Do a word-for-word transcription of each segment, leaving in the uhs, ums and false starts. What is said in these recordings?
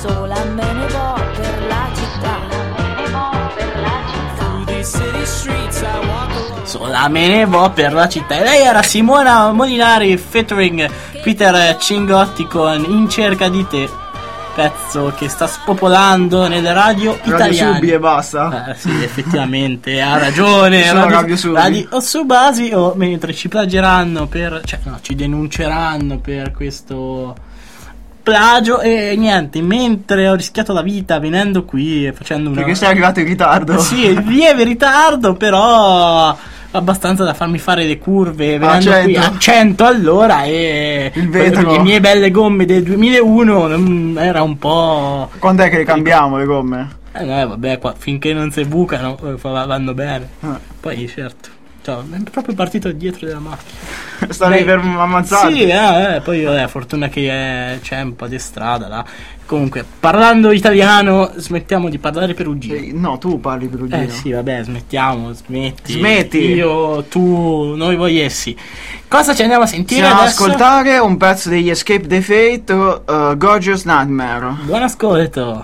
sola me ne vo per la città, me ne vo per la città. Through these city streets I walk alone. Sola me ne vo per la città. E lei era Simona Molinari featuring Peter Cingotti con In cerca di te, pezzo che sta spopolando nelle radio italiane. Radio Subi e basta. Eh, sì, effettivamente ha ragione. Sono Radio, Radio Subi. radio Subasi, o mentre ci plagieranno per, cioè no, ci denunceranno per questo plagio. E niente, mentre ho rischiato la vita venendo qui e facendo una, Perché sei arrivato in ritardo. sì, lieve ritardo, però abbastanza da farmi fare le curve venendo qui a cento all'ora, e il vetro, le mie belle gomme del duemilauno non, era un po'. Quando è che le cambiamo le gomme? Eh no, vabbè, qua, finché non si bucano vanno bene. Ah. Poi certo, cioè, è proprio partito dietro della macchina. Stavi per ammazzarti? Sì, eh, eh, poi vabbè, fortuna che è, c'è un po' di strada là. Comunque, parlando italiano, smettiamo di parlare perugino. Eh, no, tu parli perugino. Eh sì, vabbè, smettiamo, smetti. Smetti. Io, tu, noi, voi, essi. Cosa ci andiamo a sentire Stiamo ad adesso? ascoltare un pezzo degli Escape the Fate, uh, Gorgeous Nightmare. Buon ascolto.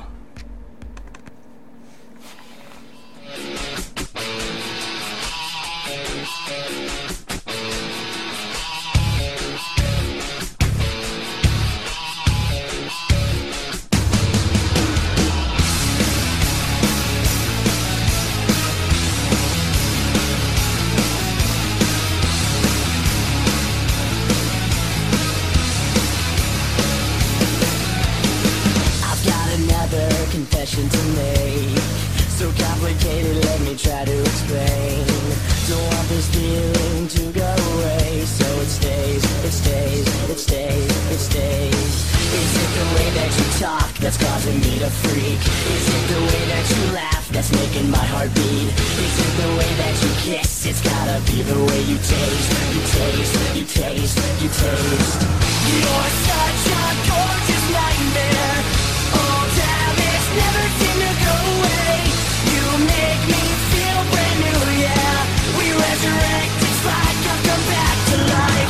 To make so complicated, let me try to explain. Don't want this feeling to go away, so it stays, it stays, it stays, it stays. Is it the way that you talk that's causing me to freak? Is it the way that you laugh that's making my heart beat? Is it the way that you kiss? It's gotta be the way you taste, you taste, you taste, you taste. You're such a gorgeous nightmare. Oh damn, it's never seem to go away. You make me feel brand new, yeah. We resurrect, it's like I've come back to life.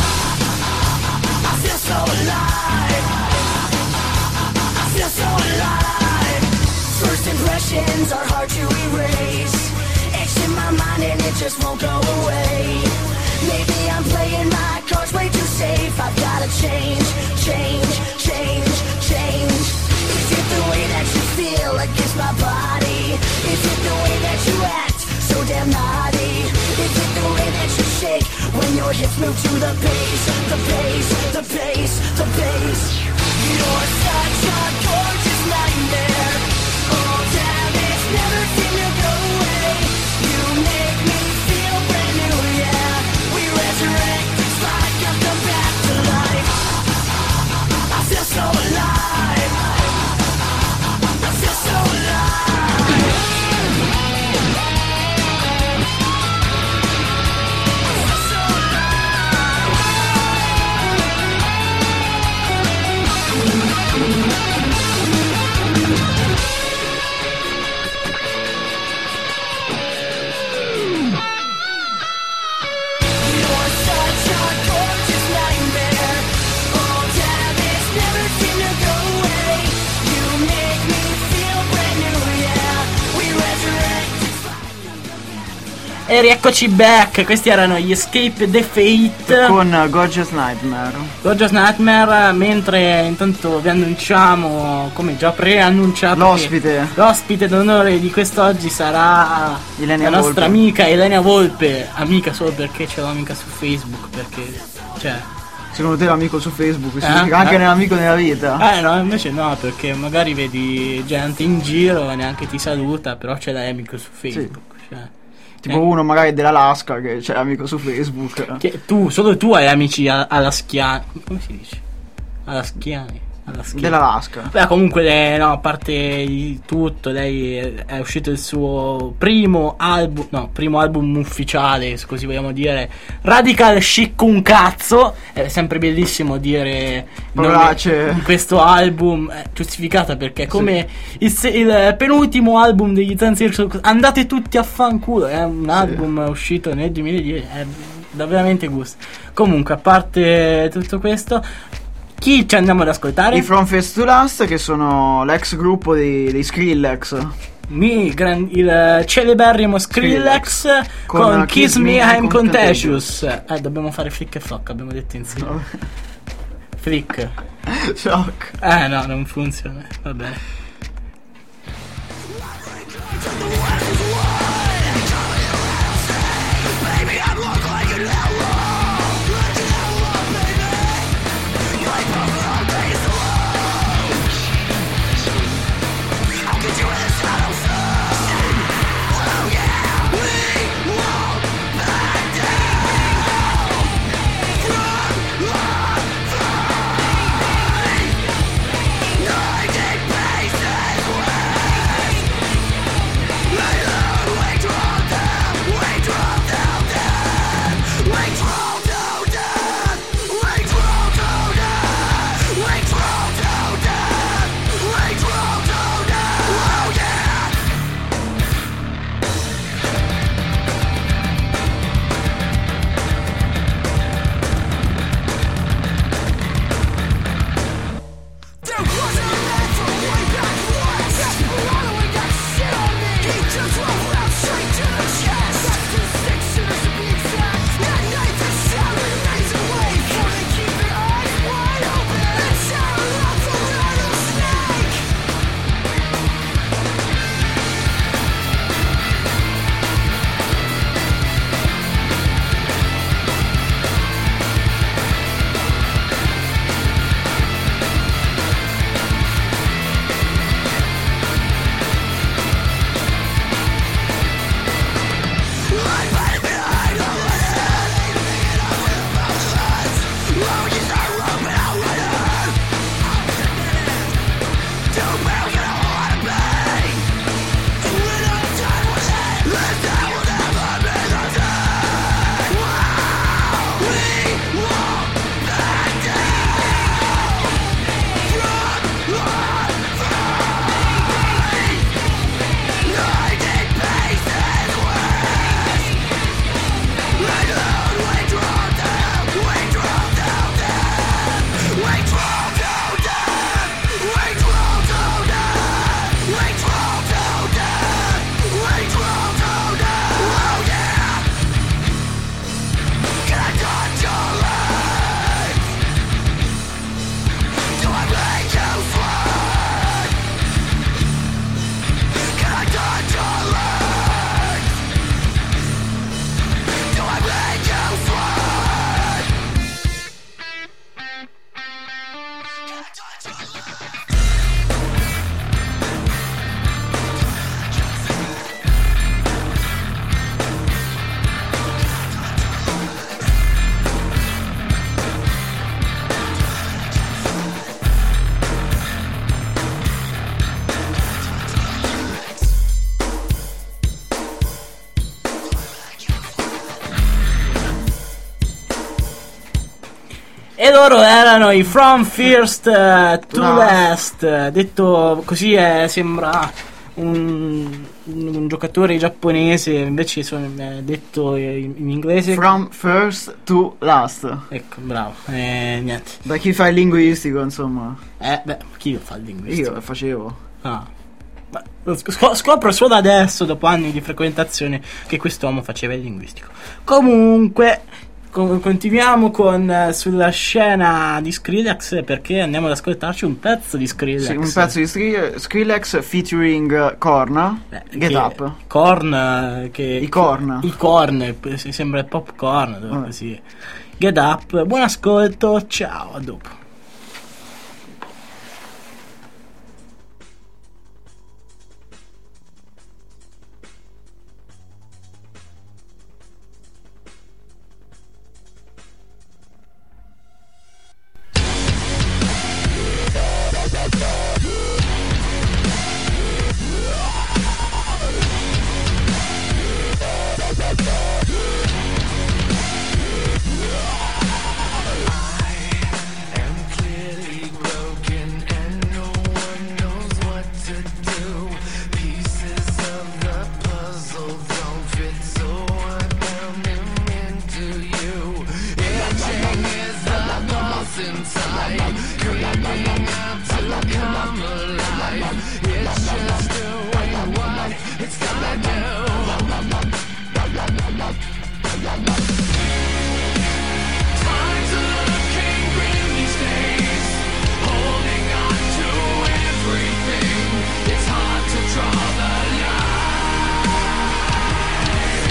I feel so alive. I feel so alive. First impressions are hard to erase. Etched in my mind and it just won't go away. Maybe I'm playing my cards way too safe. I've gotta change, change, change, change. Is it the way that you feel against my body? Is it the way that you act so damn naughty? Is it the way that you shake when your hips move to the bass? The bass, the bass, the bass. You're such a gorgeous nightmare. Oh damn, it's never seem to go away. You make me feel brand new, yeah. We resurrect, it's like I've come back to life. I feel so alive. I feel so alive. E rieccoci back, questi erano gli Escape the Fate con uh, Gorgeous Nightmare. Gorgeous Nightmare, mentre intanto vi annunciamo, come già preannunciato, l'ospite l'ospite d'onore di quest'oggi sarà Ilenia la nostra Volpe. amica Ilenia Volpe, amica solo perché ce l'ho amica su Facebook, perché cioè secondo te l'amico su Facebook eh, significa anche eh. nell'amico nella vita? Eh no, invece no, perché magari vedi gente in giro e neanche ti saluta, però ce l'hai amico su Facebook, sì. Cioè tipo uno magari dell'Alaska che c'è amico su Facebook. Che tu, solo tu hai amici a, alla Schiani. Come si dice? Alla Schiani. Alla Schiani. Dell'Alaska. Beh, comunque lei, no, a parte di tutto, lei è, è uscito il suo primo album, no, primo album ufficiale, se così vogliamo dire, Radical Chic un cazzo. È sempre bellissimo dire Parolacce. Questo album è giustificata perché è come sì. il, il penultimo album degli Zanzibar. Andate tutti a fanculo, è un album sì. uscito nel duemiladieci, è da veramente gusto. Comunque, a parte tutto questo, Chi ci andiamo ad ascoltare? I From First to Last, che sono l'ex gruppo dei, dei Skrillex. Mi, gran- il celeberrimo Skrillex, Skrillex. con, Con Kiss Me I'm Contagious. Eh, dobbiamo fare flick e flock, abbiamo detto insieme. Flick. Shock. Eh no, non funziona. Va bene. E loro erano i From First uh, to Last. Detto così eh, sembra un, un giocatore giapponese, invece sono eh, detto in, in inglese From First to Last. Ecco, bravo. Eh, niente. Da chi fa il linguistico, insomma. Eh, beh, chi lo fa il linguistico? Io lo facevo. Ah. Ma scop- scopro solo adesso, dopo anni di frequentazione, che quest'uomo faceva il linguistico. Comunque, con- continuiamo con eh, sulla scena di Skrillex, perché andiamo ad ascoltarci un pezzo di Skrillex. Sì, un pezzo di Skri- Skrillex featuring uh, Korn. Eh, Get che- Up. Korn, eh, che I Korn. I Korn, eh, si- sembra il popcorn, Vabbè. così. Get Up, buon ascolto, ciao, a dopo. I am It's just doing what it's gonna do. Times are looking grim these days, holding on to everything. It's hard to draw the line.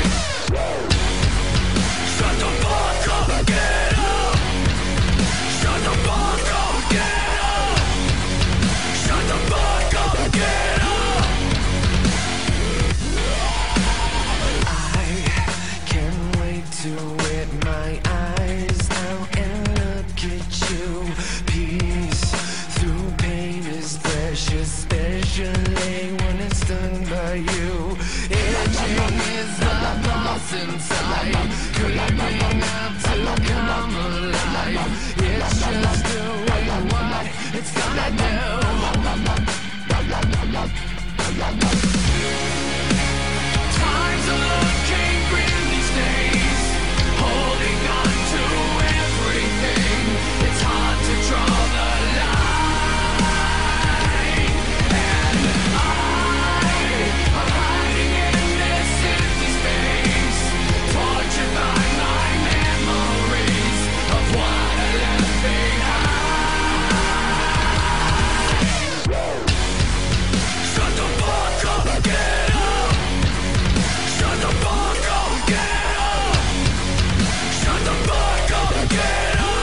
Shut the fuck up, get up. Shut the fuck up, get up. Shut the fuck up, get up. I can't wait to wet my eyes out and look at you. Peace through pain is precious, especially when it's done by you. Itching is the pulse inside, creeping up to come alive. It's just doing what it's gonna do. Times are looking grim these days, holding on to everything. It's hard to draw the line. And I am hiding in this empty space, tortured by my memories of what I left behind. Shut the fuck up, get up. Shut the fuck up, get up. Shut the fuck up, get up.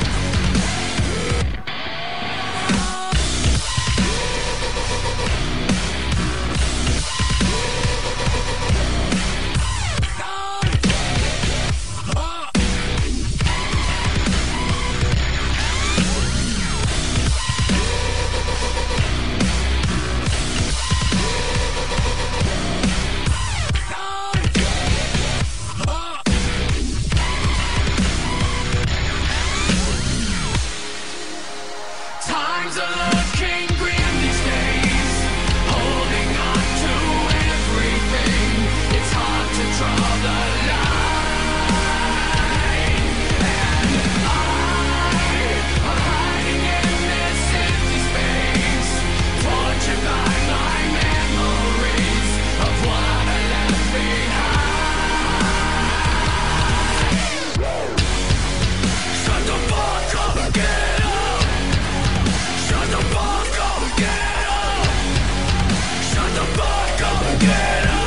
Times are looking grim these days, holding on to everything. It's hard to draw the line. And I am hiding in this empty space, tortured by my memories of what I left behind. Shut the fuck up, get up. Shut the fuck up, get up. Shut the fuck up, get up.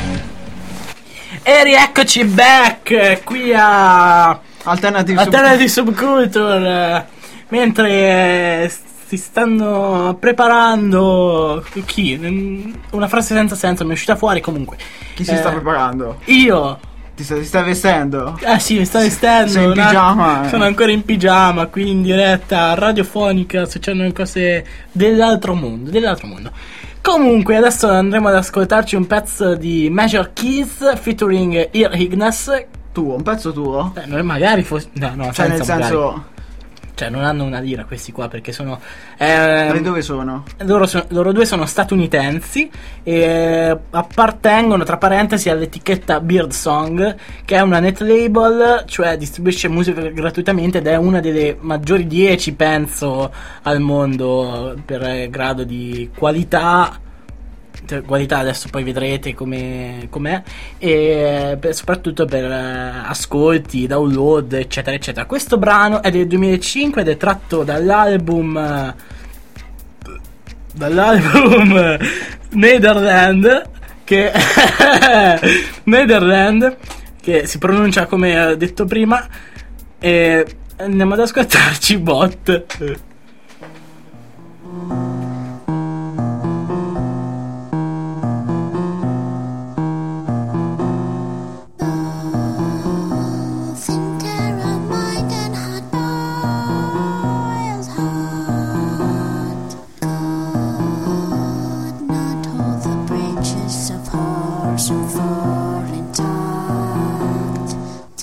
E rieccoci back qui a Alternative, Alternative Subculture, mentre eh, si stanno preparando chi? Una frase senza senso mi è uscita fuori comunque. Chi si Eh, sta preparando? Io. Ti sta, ti stai vestendo? Eh sì, mi sto vestendo. Sei in una- pigiama, eh. Sono ancora in pigiama, qui in diretta radiofonica, succedono cose dell'altro mondo, dell'altro mondo. Comunque, adesso andremo ad ascoltarci un pezzo di Major Keys featuring Ear Ignas. Tuo, un pezzo tuo? Eh, non è magari fosse. No, no, Cioè, nel senza magari. senso, Cioè, non hanno una lira questi qua perché sono. ehm, di dove sono? loro, sono- loro due sono statunitensi e appartengono, tra parentesi, all'etichetta Beard Song, che è una net label, cioè distribuisce musica gratuitamente ed è una delle maggiori dieci, penso, al mondo per eh, grado di qualità. Cioè, qualità adesso poi vedrete come com'è, e per- soprattutto per eh, ascolti, download, eccetera eccetera. Questo brano è del duemilacinque ed è tratto dall'album eh, dall'album eh, Netherland, che Netherland, che si pronuncia come ho detto prima, e andiamo ad ascoltarci Bot. Think terror-mind and hot boils hot. Could not hold the bridges of horse and fall intact.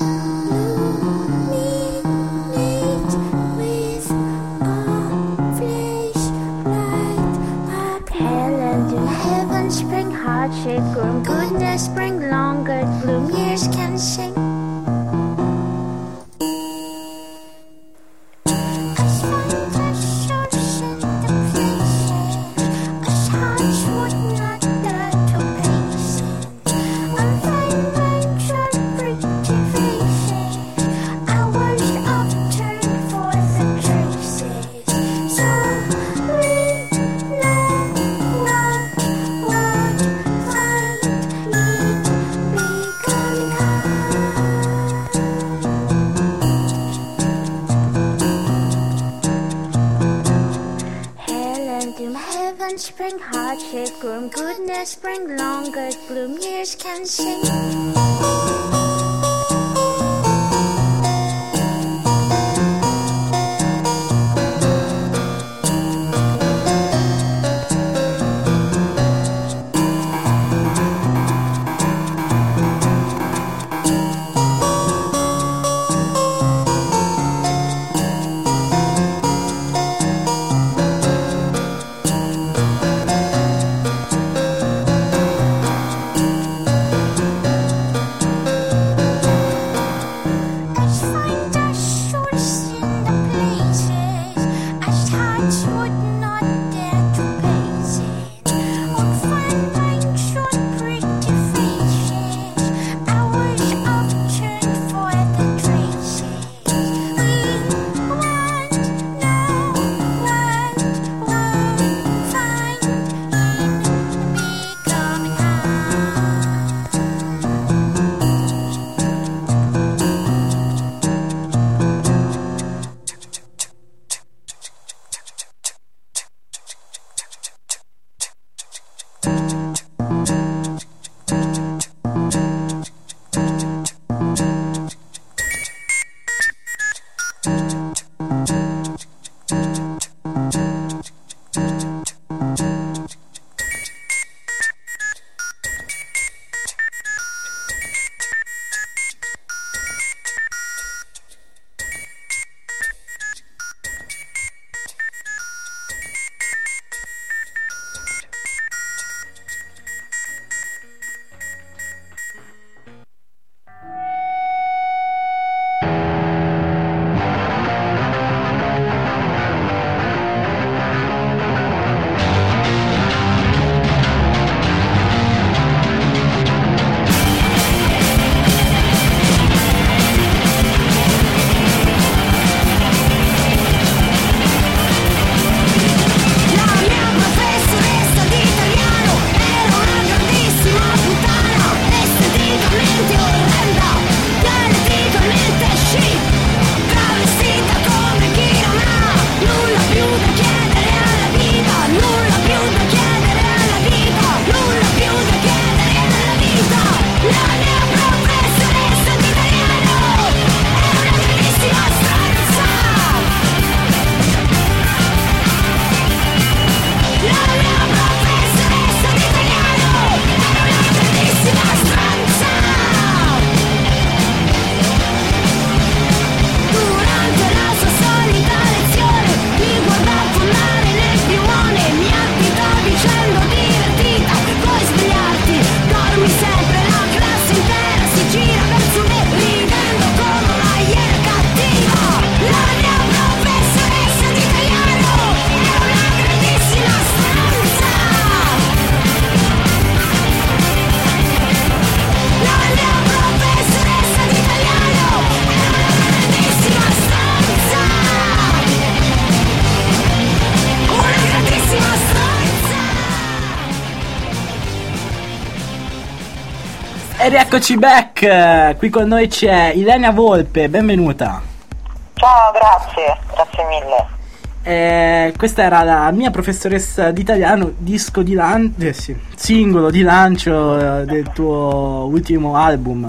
Illuminate with a flashlight. Up hell and in heaven spring hardship, groom goodness bring longer gloom. Years can sing. As far as I should the places, a heavens bring hardship, gloom, goodness bring longer gloom, years can sing. E rieccoci back, qui con noi c'è Ilenia Volpe, benvenuta. Ciao, grazie, grazie mille. Eh, questa era la mia professoressa di italiano, disco di lancio, eh sì, singolo di lancio eh, del tuo ultimo album.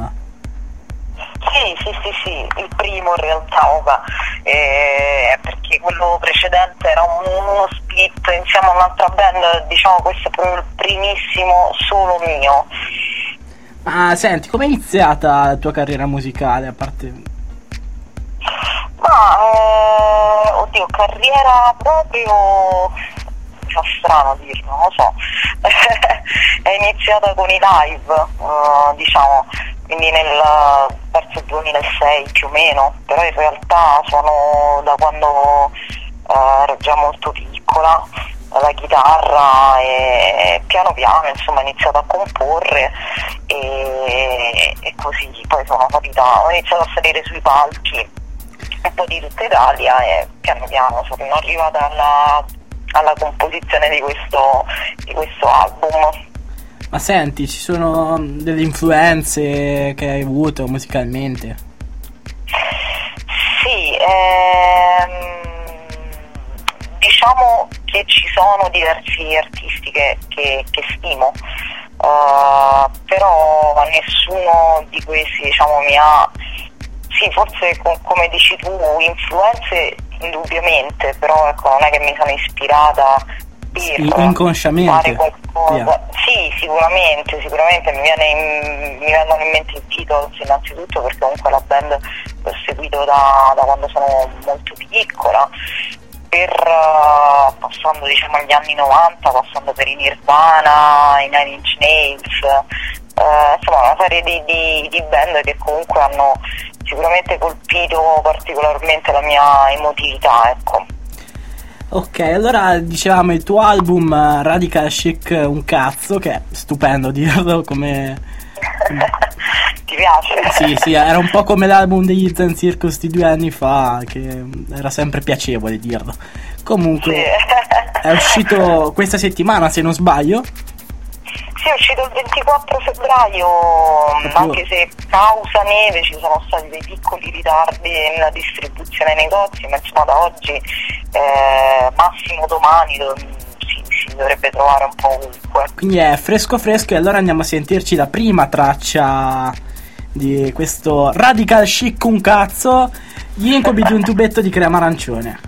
Sì, sì, sì, sì, il primo in realtà, Oga, eh, perché quello precedente era un, uno split insieme a un'altra band, diciamo questo è proprio il primissimo solo mio. Ma senti, com'è iniziata la tua carriera musicale, a parte... Ma, eh, oddio, carriera proprio... fa strano dirlo, non lo so. È iniziata con i live, uh, diciamo, quindi nel verso il duemilasei più o meno, però in realtà sono da quando uh, ero già molto piccola, la chitarra e piano piano insomma ho iniziato a comporre e, e così poi sono capita, ho iniziato a salire sui palchi un po' di tutta Italia e piano piano sono arrivata alla, alla composizione di questo, di questo album. Ma senti, ci sono delle influenze che hai avuto musicalmente? Sì, ehm, diciamo che ci sono diversi artisti che, che, che stimo, uh, però nessuno di questi, diciamo, mi ha, sì, forse com- come dici tu, influenze indubbiamente, però ecco, non è che mi sono ispirata per inconsciamente fare qualcosa. Yeah. Sì, sicuramente, sicuramente mi, viene in, mi vengono in mente i Beatles innanzitutto, perché comunque la band l'ho seguito da, da quando sono molto piccola, per uh, passando diciamo agli anni novanta, passando per i Nirvana, i Nine Inch Nails, uh, insomma una serie di, di, di band che comunque hanno sicuramente colpito particolarmente la mia emotività, ecco. Ok, allora dicevamo il tuo album uh, Radical Chic un cazzo, che è stupendo dirlo, come... Ti piace? Sì, sì, era un po' come l'album degli Zen Circus di due anni fa, che era sempre piacevole dirlo. Comunque, sì. È uscito questa settimana, se non sbaglio. Sì, è uscito il ventiquattro febbraio, Proprio... anche se causa neve ci sono stati dei piccoli ritardi nella distribuzione ai negozi, ma insomma da oggi, eh, massimo domani, do- si, si dovrebbe trovare un po' ovunque. Quindi è fresco fresco, e allora andiamo a sentirci la prima traccia di questo Radical Chic un cazzo, Gli incubi di un tubetto di crema arancione.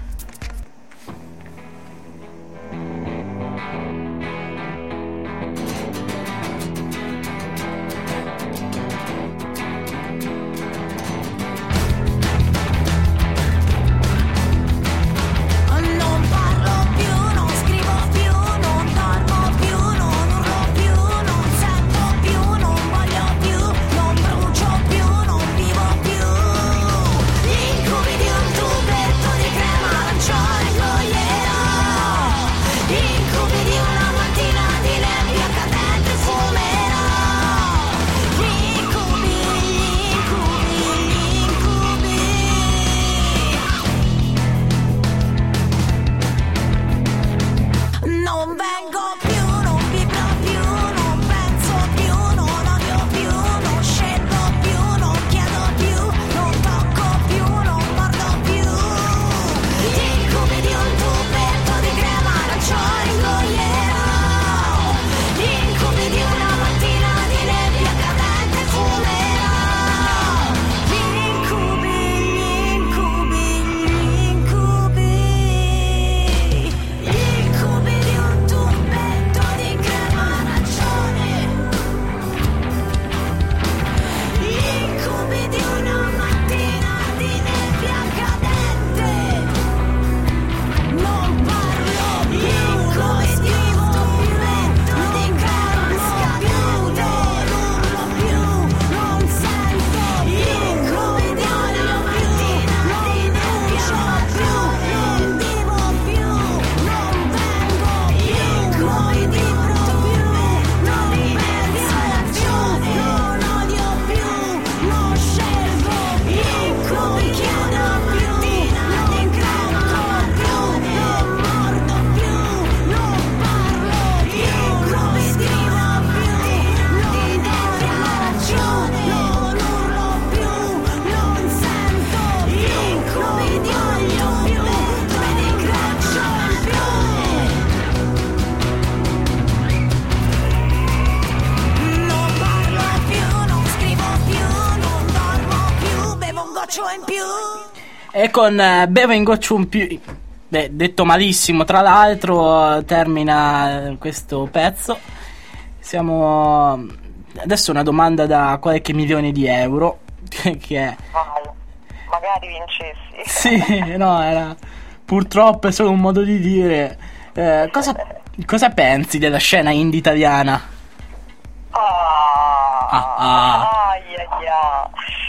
E con eh, Bevo in goccio un più, beh, detto malissimo tra l'altro, termina questo pezzo. Siamo adesso una domanda da qualche milione di euro che è... Magari vincessi. Sì, no, era purtroppo è solo un modo di dire. Eh, cosa, cosa pensi della scena indie italiana? Ah, ah, ah. Ai, ai, ai.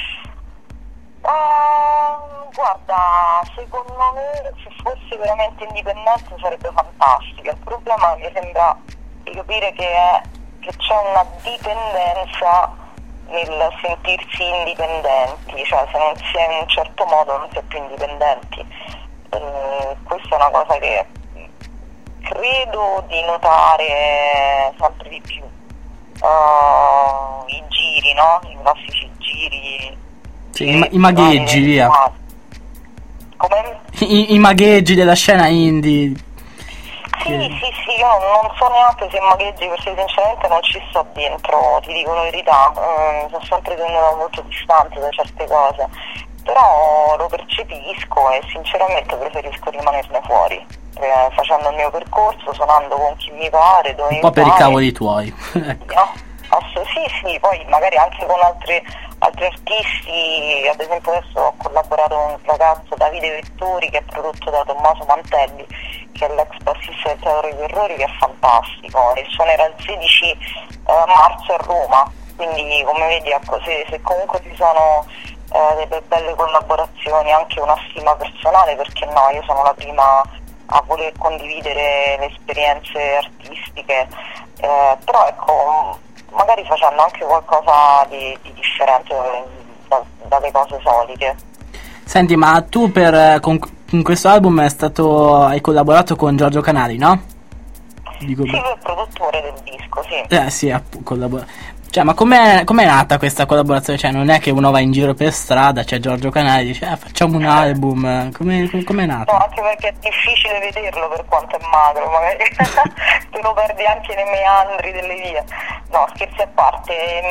Uh, guarda, secondo me se fosse veramente indipendente sarebbe fantastica. Il problema mi sembra di capire che è che c'è una dipendenza nel sentirsi indipendenti, cioè se non si è in un certo modo non si è più indipendenti. E questa è una cosa che credo di notare sempre di più. Uh, i giri, no? I classici giri. Sì, i, ma- i magheggi, via. Come? I, I magheggi della scena indie. Perché... Sì, sì, sì, io non, non so neanche se magheggi, perché sinceramente non ci sto dentro, ti dico la verità, mm, sono sempre tenuta molto distante da certe cose, però lo percepisco e sinceramente preferisco rimanerne fuori, eh, facendo il mio percorso, suonando con chi mi pare, dove un po' mi per i pare. cavoli tuoi. Ecco. No, ass- sì, sì, poi magari anche con altri, altri artisti, ad esempio adesso ho collaborato con un ragazzo, Davide Vettori, che è prodotto da Tommaso Mantelli, che è l'ex bassista del Teatro degli Errori, che è fantastico, e suonerà il sedici eh, marzo a Roma, quindi come vedi, ecco, se, se comunque ci sono eh, delle belle collaborazioni, anche una stima personale, perché no, io sono la prima a voler condividere le esperienze artistiche, eh, però ecco, magari facendo anche qualcosa di, di differente da, dalle cose solite. Senti, ma tu per con, con questo album è stato hai collaborato con Giorgio Canali, no? Dico, Sì, lui è il produttore del disco, sì. eh sì, ha collaborato. Cioè, ma com'è, com'è nata questa collaborazione? Cioè, non è che uno va in giro per strada, c'è Giorgio Canali e dice ah, facciamo un album. Come, com'è nata? No, anche perché è difficile vederlo per quanto è magro, magari te lo perdi anche nei meandri delle vie. No, scherzi a parte.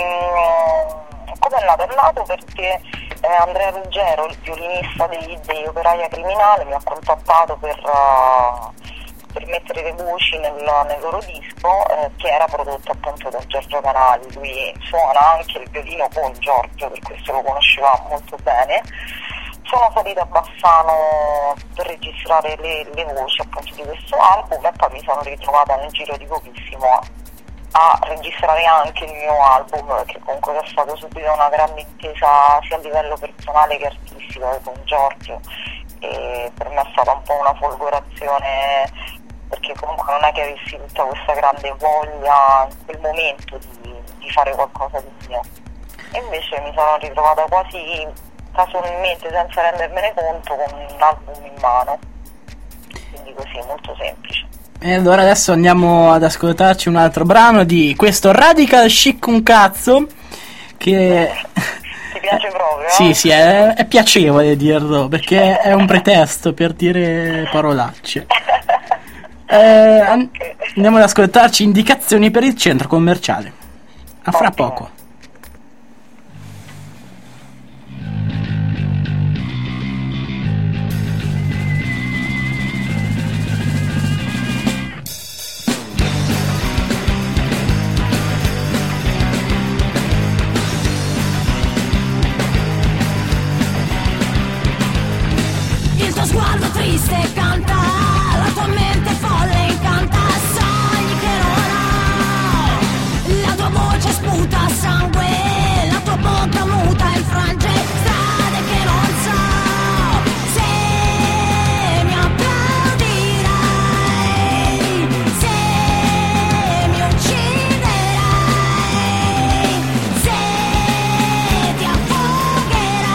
Ehm, come è nato? È nato perché eh, Andrea Ruggero, il violinista degli, degli Operaia Criminale, mi ha contattato per... Uh, per mettere le voci nel, nel loro disco, eh, che era prodotto appunto da Giorgio Canali. Lui suona anche il violino con Giorgio, per questo lo conoscevamo molto bene. Sono salita a Bassano per registrare le, le voci appunto di questo album, e poi mi sono ritrovata nel giro di pochissimo a, a registrare anche il mio album, che comunque è stato subito una grande intesa sia a livello personale che artistico con Giorgio, e per me è stata un po' una folgorazione, perché comunque non è che avessi tutta questa grande voglia in quel momento di, di fare qualcosa di mio, e invece mi sono ritrovata quasi casualmente, senza rendermene conto, con un album in mano, quindi così, molto semplice. E allora adesso andiamo ad ascoltarci un altro brano di questo Radical Chic un cazzo, che ti piace proprio? sì, eh? sì, è, è piacevole dirlo, perché è un pretesto per dire parolacce. Eh, an- andiamo ad ascoltarci indicazioni per il centro commerciale. A fra Ottimo. poco. Il tuo sguardo triste canta, la tua mente folle incanta, sogni che non ho, la tua voce sputa sangue, la tua bocca muta infrange strade che non so se mi applaudirai, se mi ucciderai, se ti affogherai.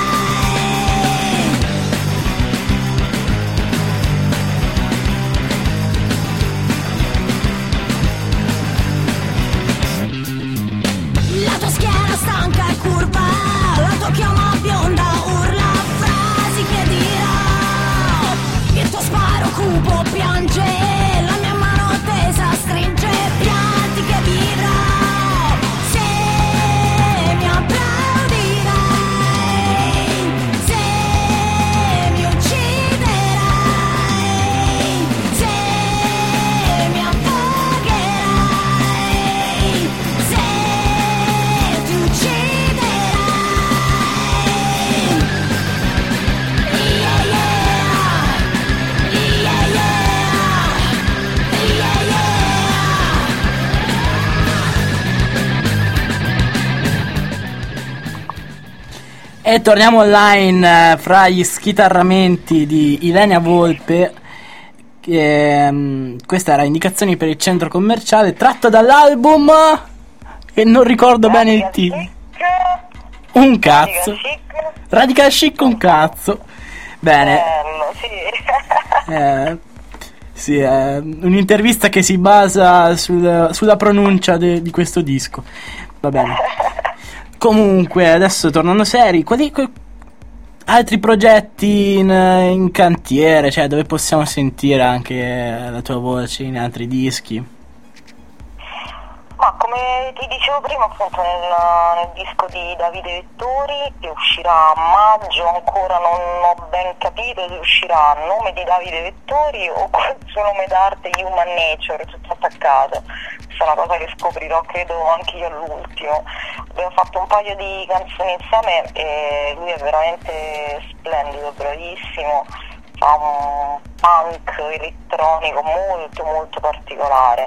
La tua schiena stanca e curva, la tua chioma bionda urla frasi che dirò, il tuo sparo cupo piange, la mia mano tesa stringe pianti che vivrò, se mi applaudirai, se mi ucciderai, se mi affogherai, se ti ucciderai. Yeah, yeah. Yeah, yeah. Yeah, yeah. E torniamo online eh, fra gli schitarramenti di Ilenia Volpe. Che, mm, questa era indicazioni per il centro commerciale, tratto dall'album che non ricordo bene il titolo. Chic, Un cazzo. chic, Radical Chic un cazzo. Bene. bello, sì. Eh, sì, è un'intervista che si basa sul- sulla pronuncia de- di questo disco. Va bene. Comunque, adesso tornando seri, quali, que- altri progetti in, in cantiere, cioè dove possiamo sentire anche la tua voce in altri dischi? Ma come ti dicevo prima, appunto nel, nel disco di Davide Vettori, che uscirà a maggio, ancora non ho ben capito se uscirà a nome di Davide Vettori o col suo nome d'arte Human Nature, tutto attaccato. Questa è una cosa che scoprirò, credo, anche io all'ultimo. Abbiamo fatto un paio di canzoni insieme e lui è veramente splendido, bravissimo. Fa un punk elettronico molto molto particolare,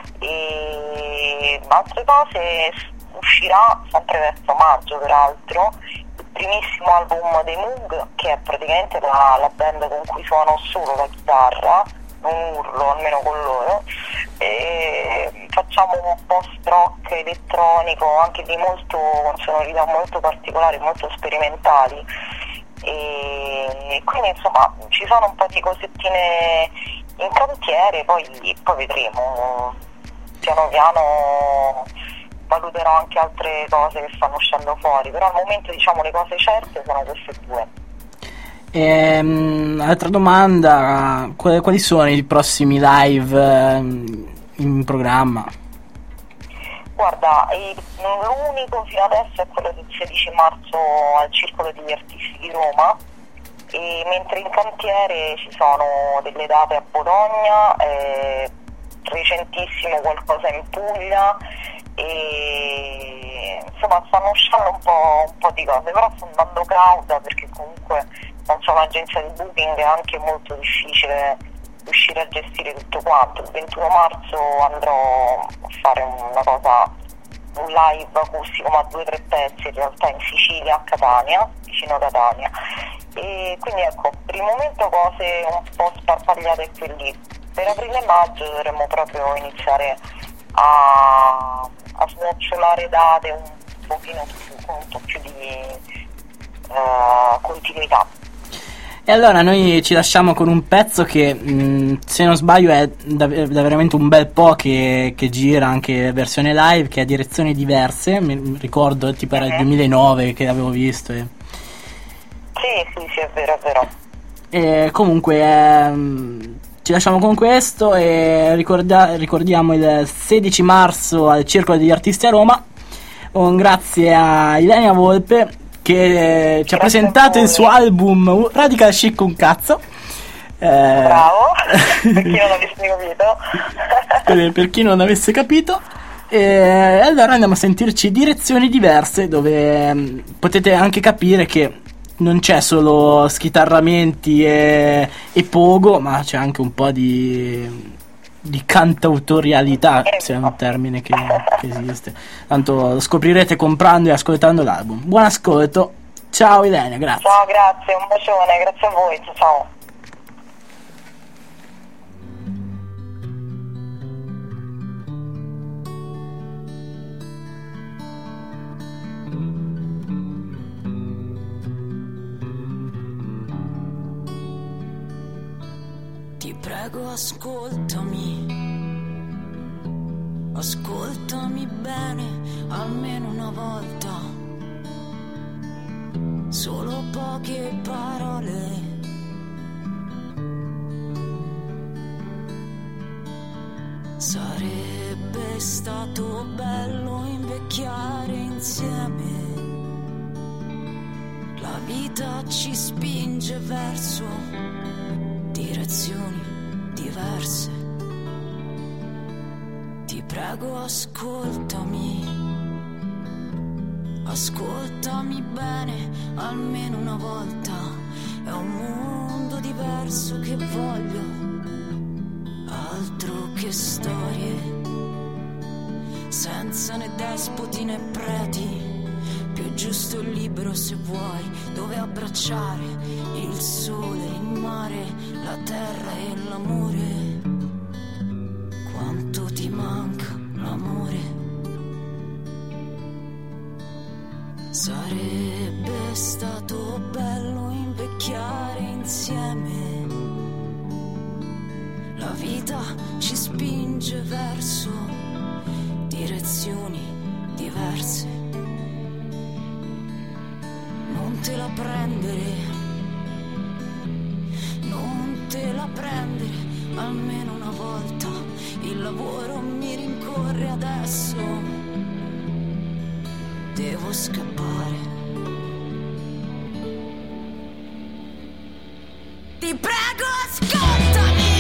e altre cose uscirà sempre verso maggio, peraltro il primissimo album dei Moog, che è praticamente la, la band con cui suono solo la chitarra, non urlo almeno con loro, e facciamo un post-rock elettronico anche di molto, con sonorità molto particolari, molto sperimentali. E quindi insomma ci sono un po' di cosettine in cantiere, poi, poi vedremo, piano piano valuterò anche altre cose che stanno uscendo fuori, però al momento diciamo le cose certe sono queste due. Ehm, altra domanda, quali, quali sono i prossimi live eh, in programma? Guarda, l'unico fino adesso è quello del sedici marzo al Circolo degli Artisti di Roma, e mentre in cantiere ci sono delle date a Bologna, eh, recentissimo qualcosa in Puglia, e insomma stanno uscendo un po', un po' di cose, però sto andando cauta perché comunque non so, un'agenzia di booking è anche molto difficile riuscire a gestire tutto quanto. Il ventuno marzo andrò a fare una cosa, un live acustico ma due o tre pezzi in realtà in Sicilia, a Catania, vicino Catania, e quindi ecco, per il momento cose un po' sparpagliate qui e lì. Per aprile e maggio dovremmo proprio iniziare a, a snocciolare date un pochino più, con un po' più di uh, continuità. E allora noi ci lasciamo con un pezzo che mh, se non sbaglio è da, da veramente un bel po' che, che gira anche versione live, che ha direzioni diverse, mi ricordo tipo era il duemilanove che l'avevo visto e... sì sì sì è vero è vero e comunque ehm, ci lasciamo con questo e ricorda- ricordiamo il sedici marzo al Circolo degli Artisti a Roma. Un grazie a Ilenia Volpe che eh, ci ha presentato il suo album Radical Chic un cazzo. Eh, bravo, per chi non avesse capito. per, per chi non avesse capito. E allora andiamo a sentirci Direzioni Diverse, dove mh, potete anche capire che non c'è solo schitarramenti e, e pogo, ma c'è anche un po' di di cantautorialità, se è un termine che, che esiste. Tanto lo scoprirete comprando e ascoltando l'album. Buon ascolto, ciao Ilenia, grazie. Ciao, grazie, un bacione, grazie a voi, ciao. Ti prego, ascoltami, ascoltami bene, almeno una volta, solo poche parole. Sarebbe stato bello invecchiare insieme, la vita ci spinge verso direzioni diverse. Ti prego, ascoltami, ascoltami bene, almeno una volta. È un mondo diverso che voglio, altro che storie, senza né despoti né preti. Più giusto il libero se vuoi, dove abbracciare il sole, il mare, la terra e l'amore. Quanto ti manca l'amore? Sarebbe stato bello invecchiare insieme, la vita ci spinge verso direzioni diverse. Non te la prendere, non te la prendere, almeno una volta. Il lavoro mi rincorre adesso, devo scappare. Ti prego, ascoltami,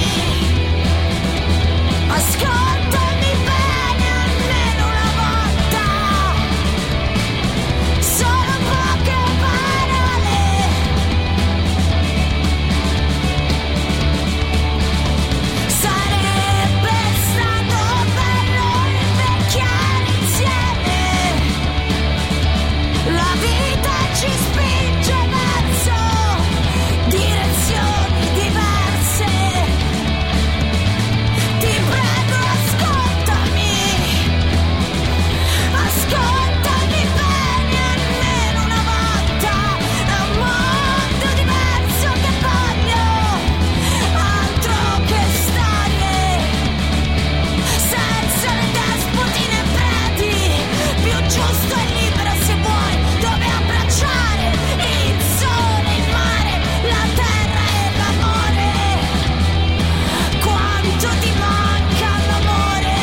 ascoltami bene almeno una volta. Solo poche parole. Sarebbe stato bello invecchiare insieme. La vita ci spinge verso direzioni diverse. Ti prego, ascoltami, ascoltami bene almeno una volta. È un mondo diverso che voglio, altro che storie senza le despotine e preti. Più giusto e libero se vuoi, dove abbracciare il sole, il mare, la terra e l'amore. Quanto ti manca l'amore?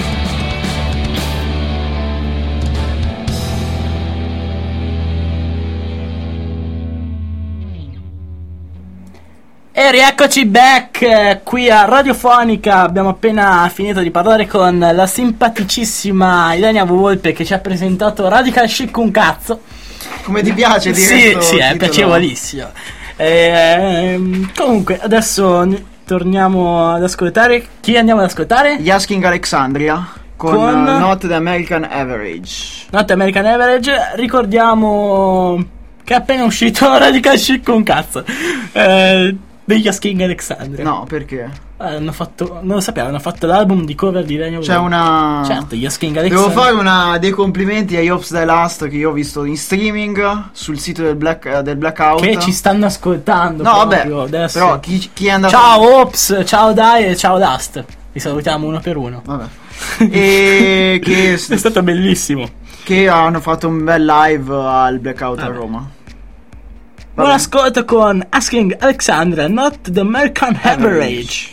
E rieccoci back eh, qui a Radiofonica. Abbiamo appena finito di parlare con la simpaticissima Ilenia Volpe che ci ha presentato Radical Chic un cazzo. Come ti piace dire Sì, sto sì, è titolo? piacevolissimo. Ehm, comunque, adesso n- torniamo ad ascoltare. Chi andiamo ad ascoltare? Gli Asking Alexandria con, Con- uh, Not the American Average. Not American Average. Ricordiamo che è appena uscito Radical Chic un cazzo. Eh, degli Asking Alexandria. No, perché? Eh, hanno fatto, non lo sapevo, hanno fatto l'album di cover di Ilenia C'è Volpe. una... Certo, gli Asking Devo Alexandria. fare una, dei complimenti ai Ops Die Last che io ho visto in streaming sul sito del, Black, eh, del Blackout. Che ci stanno ascoltando. No, vabbè, proprio adesso. però chi, chi è andato... Ciao Ops, ciao Dai e ciao Dust. Li salutiamo uno per uno. Vabbè. E che, È stato bellissimo. che hanno fatto un bel live al Blackout a Vabbè. Roma. Buon ascolto con Asking Alexandria, Not the American Average.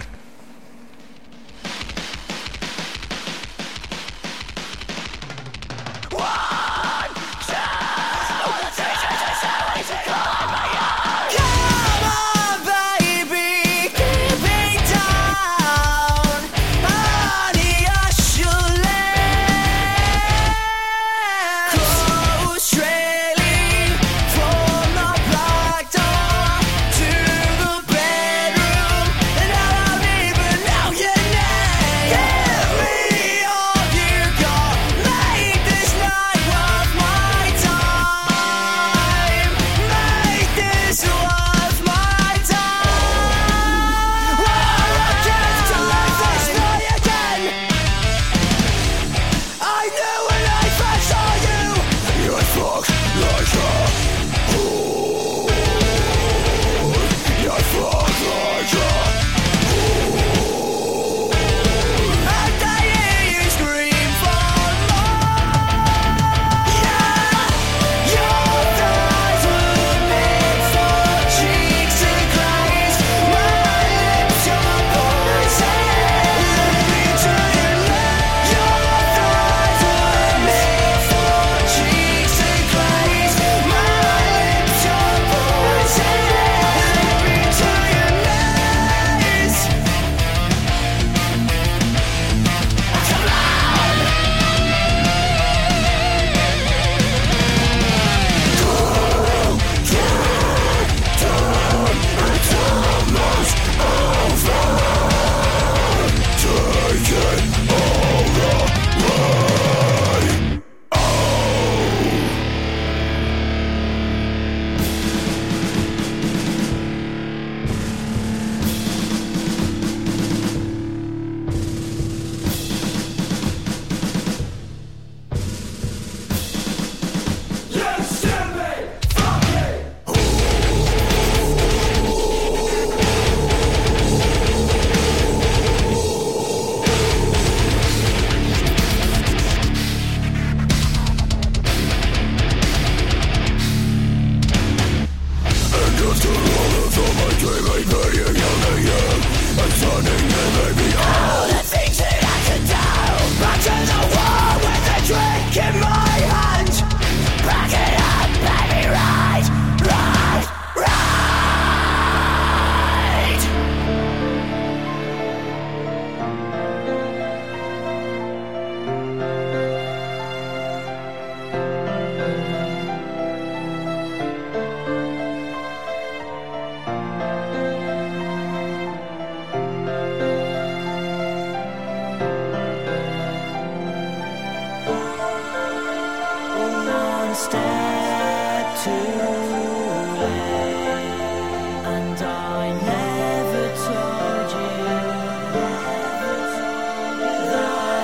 From the back door to the bedroom, and I love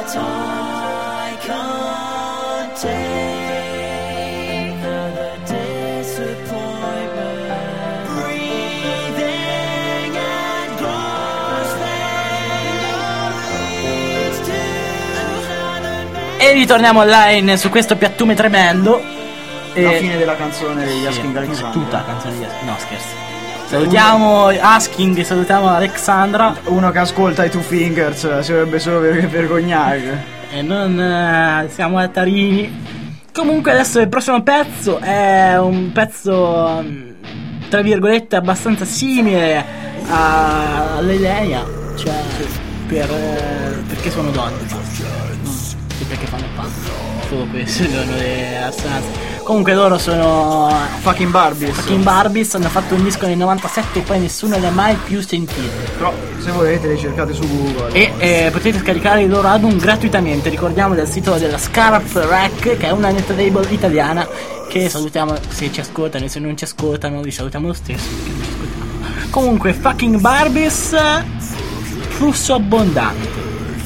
but I can't take the disappointment. Breathing and grasping leads to another. E ritorniamo online su questo piattume tremendo. La E- fine della canzone degli Sì, Asking tutta Alexandra. la canzone di Asking. No, scherzi. Salutiamo Asking, salutiamo Alexandra. Uno che ascolta i Two Fingers eh, si dovrebbe solo ver- vergognare. E non eh, siamo altarini. Comunque adesso il prossimo pezzo è un pezzo mm, tra virgolette abbastanza simile a all'Elenia. Cioè per, eh, perché sono donne. E perché fanno punk. Solo questo sono le assonanze. Comunque loro sono Fucking Barbies. Fucking Barbies, hanno fatto un disco nel novantasette e poi nessuno li ha mai più sentiti. Però se volete li cercate su Google. E eh, potete scaricare il loro album gratuitamente, ricordiamo dal sito della Scarab Rack, che è una net label italiana, che salutiamo se ci ascoltano, e se non ci ascoltano li salutiamo lo stesso perché non ci ascoltano. Comunque Fucking Barbies, flusso abbondante.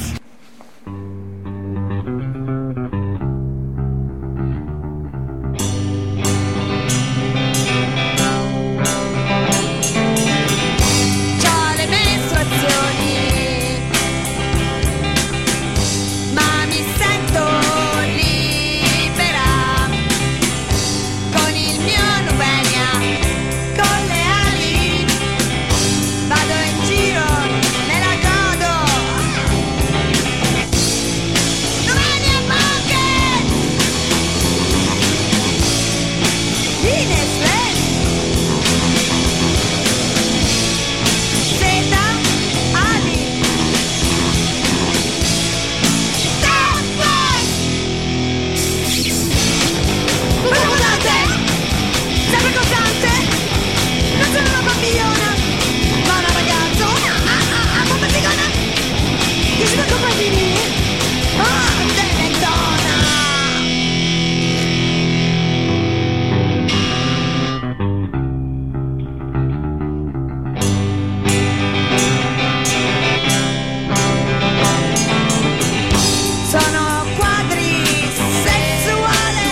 C'ho le mestruazioni, ma mi sento libera, con il mio Nubenia, con le ali, vado in giro, me la godo. Nubenia Monkey, Ines Len, Zeta Ali, Tapos. Una volante, sempre costante, non sono una bambiona, ma una ragazza, ah, ah, ah, bomba zigana, che si fa compagni, ah, dell'entona. Sono quadrisessuale,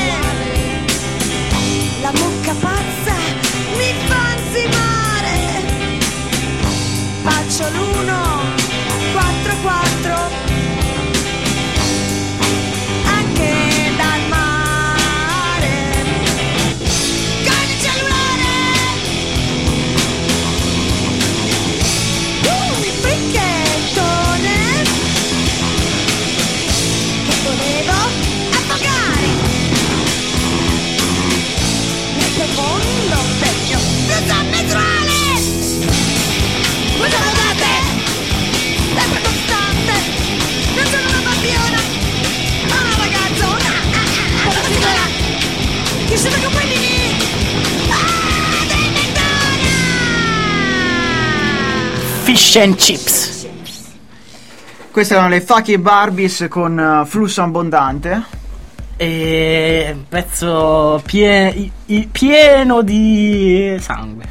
la mucca pazza mi fa ansimare. Faccio l'uno, quattro, quattro, anche dal mare. Con il cellulare, un fricchettone che volevo affogare nel profondo vecchio senza mezz'ale. Questa volante, sempre costante, non sono una bambiona, ma una ragazzona, ah, ah, ah, una sigla, che sono compagni, ah, dell'entona. Fish and Chips. Queste erano le Fucking Barbies con eh, flusso abbondante. E un pezzo pie- i- i- pieno di sangue.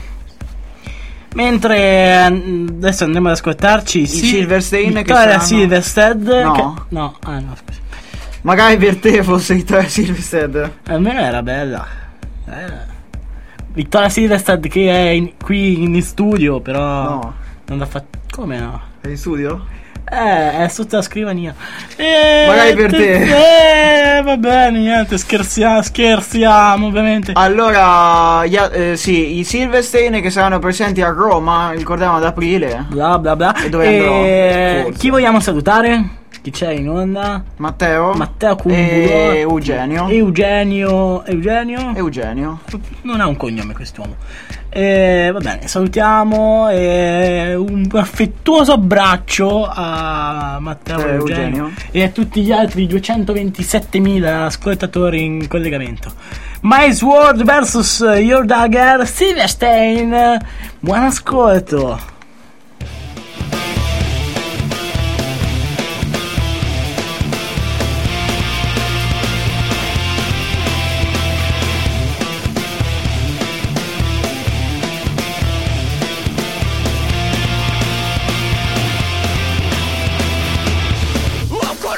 Mentre mm, adesso andremo ad ascoltarci I Silverstein, che Victoria saranno- Silverstead. No. che- no, ah no, scusa. Magari per te fosse Victoria Silverstead. Almeno era bella. Eh. Victoria Silverstead che è in- qui in studio, però No. non l'ha fatto. Come no? È in studio? Eh, è sotto la scrivania. Eh, Magari per te. Eh, va bene, niente, scherziamo, scherziamo, ovviamente. Allora, gli a- eh, sì, i Silverstein che saranno presenti a Roma, ricordiamo ad aprile. Bla bla bla. E dove Eh, andrò? Forse. chi vogliamo salutare? Chi c'è in onda? Matteo. Matteo Cumbulo. E Eugenio. Eugenio. Eugenio? Eugenio. Non ha un cognome quest'uomo. Eh, va bene, salutiamo e un affettuoso abbraccio a Matteo Eh, Eugenio, Eugenio. e a tutti gli altri duecentoventisettemila ascoltatori in collegamento. My Sword versus Your Dagger, Silverstein. Buon ascolto. I'm gonna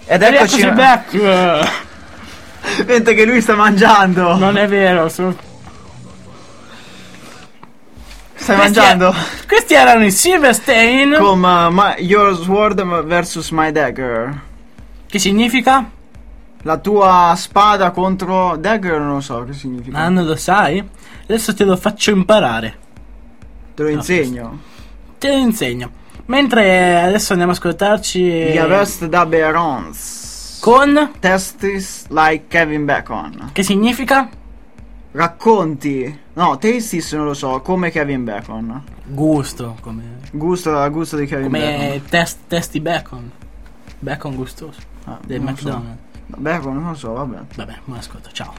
Ed eccoci Eccoci back. mentre che lui sta mangiando. Non è vero, sono... Stai Questi mangiando? er- questi erano i Silverstein. Con uh, my, Your Sword versus My Dagger. Che significa? La tua spada contro Dagger, non lo so che significa. Ah, non lo sai? Adesso te lo faccio imparare. Te lo insegno. Te lo insegno. Mentre adesso andiamo a ascoltarci Gli Arrest da Barons con... Testis like Kevin Bacon. Che significa? Racconti. No, Testis non lo so, come Kevin Bacon. Gusto, come... Gusto, gusto di Kevin Bacon. Come test, testi bacon. Bacon gustoso. Ah, Del non lo so. McDonald's. Bacon, non lo so, vabbè. Vabbè, ma ascolta, ciao.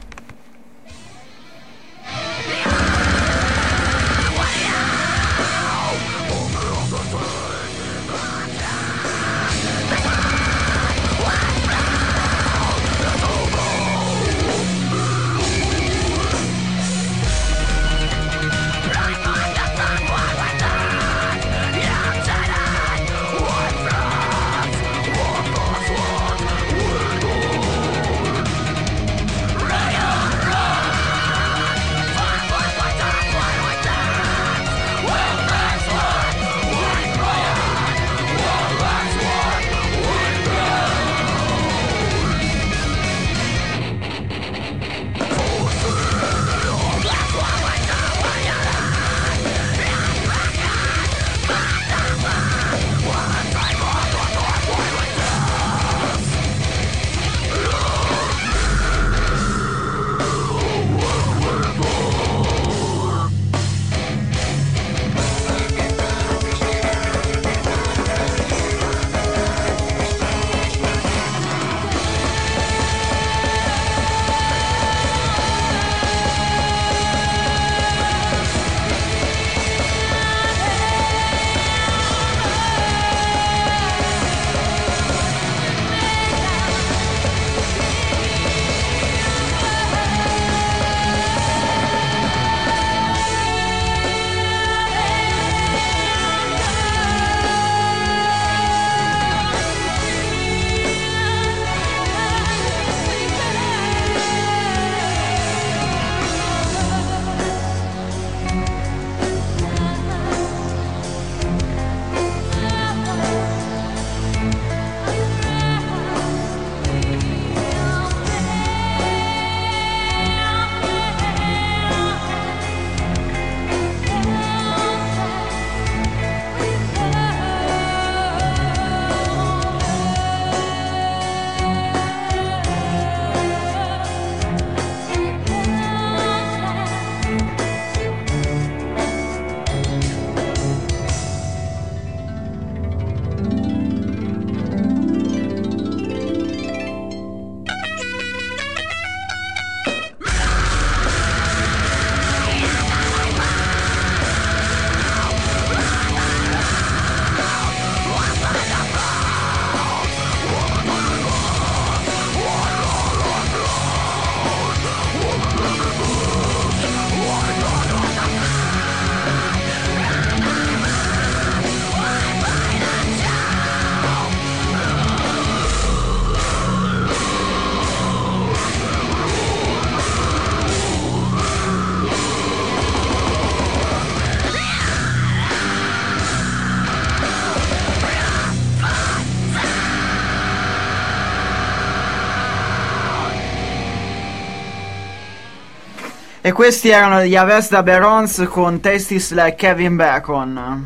E questi erano gli Arrest da Barons con Tastes like Kevin Bacon.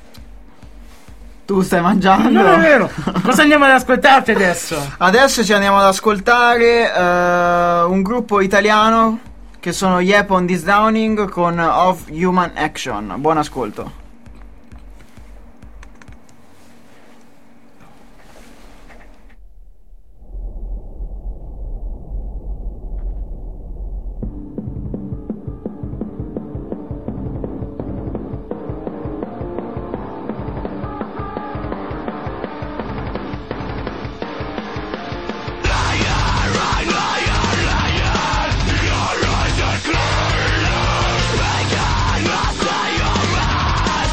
Tu stai mangiando? Non è vero. Cosa andiamo ad ascoltarti adesso? Adesso ci andiamo ad ascoltare uh, un gruppo italiano che sono Yep on This Downing con Of Human Action. Buon ascolto. Make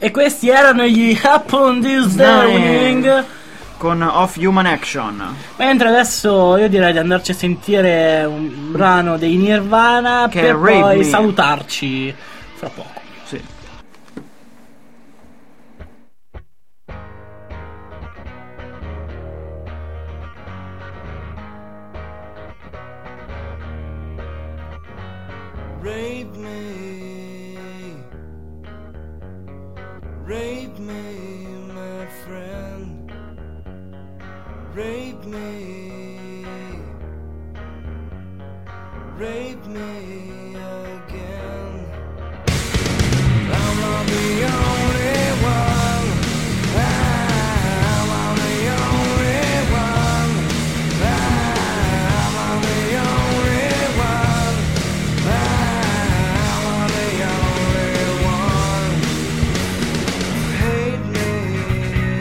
E questi erano gli Happen This Downing con Of Human Action. Mentre adesso io direi di andarci a sentire un brano dei Nirvana che per è Rape poi Me. salutarci fra poco. Sì. Rape me, rape me, my friend. Rape me, rape me again. I'm not the only one. I'm not the only one. I'm not the only one. I'm not the only one. Hate me,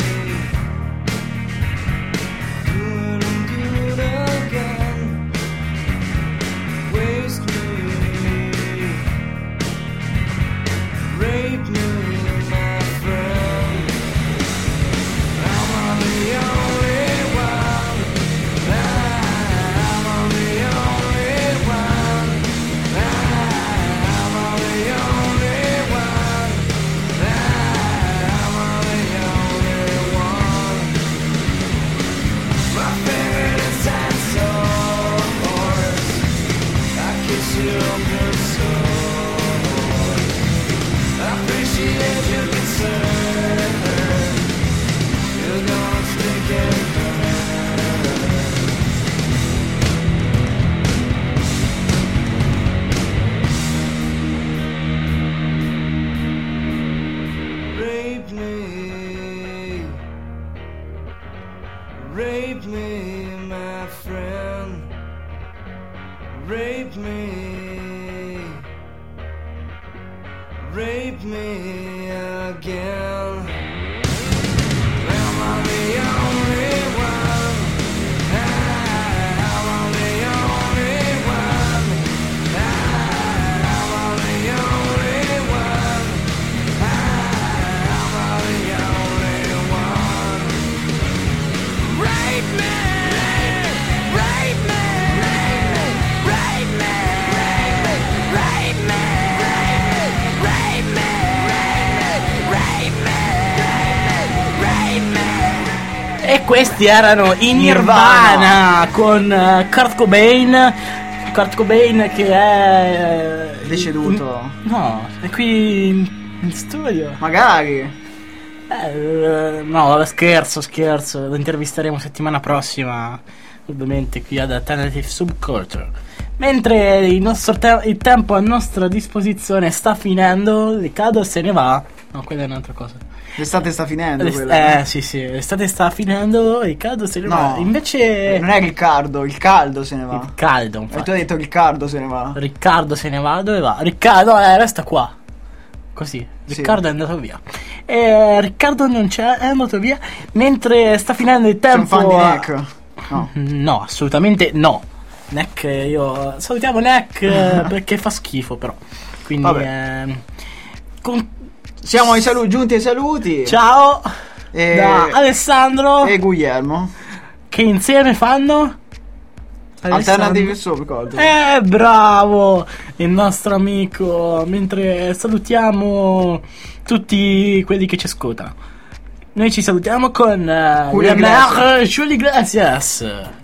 doing good again. Waste me, rape me, my friend. I'm not the only one. I'm not the only one. I'm not the only one. I'm not the only one. My favorite is that source. I kiss you open soul. I appreciate your concern. You're gonna stick and rape me, rape me, my friend. Rape me, rape me again. Am I the only one? Am I the only one? Am I the only one? Am I the only one? Rape me, rape me, rape me, rape me, rape me, rape me, rape me. E questi erano i Nirvana, con uh, Kurt Cobain. Kurt Cobain che è Deceduto. No, è qui in, in studio. Magari. Eh, no, vabbè, scherzo, scherzo. Lo intervisteremo settimana prossima, ovviamente qui ad Alternative Subculture. Mentre il nostro te- il tempo a nostra disposizione sta finendo, Riccardo se ne va. No, quella è un'altra cosa. L'estate sta finendo L'est- quella. eh, sì, sì, l'estate sta finendo, Riccardo se ne No. va. Invece Non è Riccardo, il caldo se ne va. il caldo, E infatti. tu hai detto Riccardo se ne va. Riccardo se ne va, dove va? Riccardo, eh, resta qua. Così, Sì. Riccardo è andato via. E Riccardo non c'è, è andato via. Mentre sta finendo il Sei un tempo. fan di a- Neck? No. No, assolutamente no. Neck, io. Salutiamo Neck eh, perché fa schifo, però. Quindi. Vabbè. ehm, con- Siamo ai saluti, giunti ai saluti. Ciao E- da Alessandro. E Guglielmo. Che insieme fanno? Alternative Subculture. Eh, bravo! Il nostro amico. Mentre salutiamo tutti quelli che ci ascoltano. Noi ci salutiamo con uh, Julio la mère Julie Iglesias.